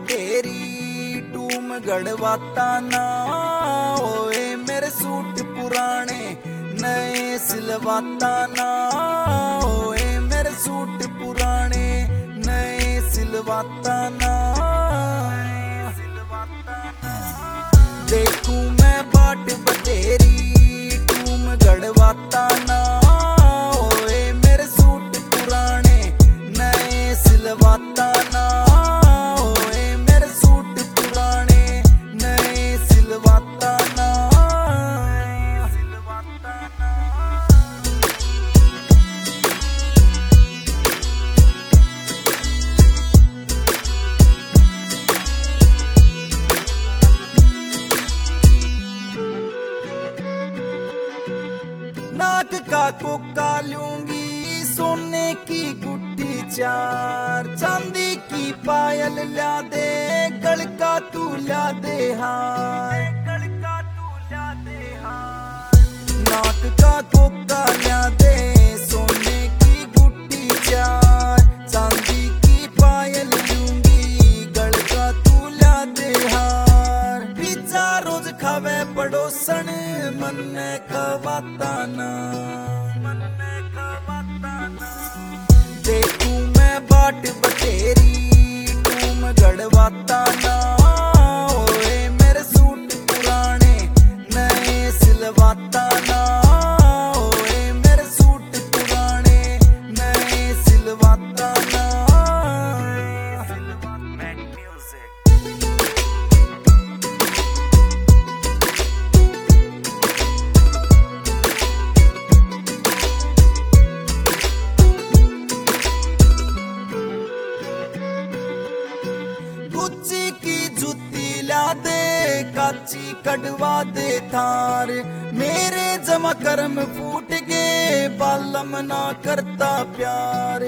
बतेरी टूम गढ़वाता ना। ओए मेरे सूट पुराने नए सिलवाता ना। ओए मेरे सूट पुराने नए सिलवाता ना। देखूं मैं बाट बतेरी टूम गढ़वाता ना। ओए मेरे सूट पुराने नए सिलवाता ना। ओए मेरे सूट पुराने नए सिलवाता ना। नाक का कोका लूंगी सोने की गुड्डी चार। चांदी की पायल ला दे गल का तू ला दे हार। नाक का कोका ला दे सोने की गुड्डी चार। चांदी की पायल लूंगी गल का तू ला दे हार। पिज्जा रोज खावे पड़ोसन मन खवाता ना। देखूं मैं बाट बतेरी टूम गढ़वाता ना। ओए मेरे सूट पुराने नए सिलवाता ना। ओए मेरे सूट पुराने नए सिलवाता ना। गुच्ची की जूती ला दे काची कटवा दे थार। मेरे जमा कर्म फूट गए बालम ना करता प्यार।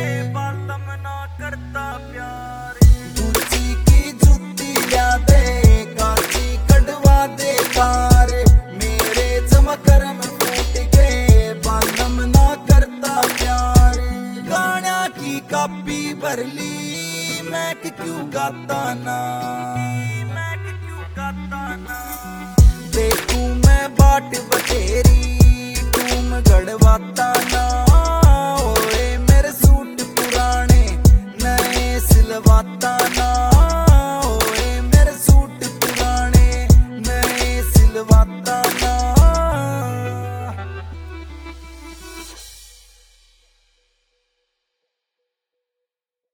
गुच्ची की जूती ला दे काची कटवा दे थार। मेरे जमा कर्म फूट गए बालम ना करता प्यार। गाना की कापी भर ली मैं क्यों गाता ना। देखूं मैं बाट बतेरी टूम गढ़वाता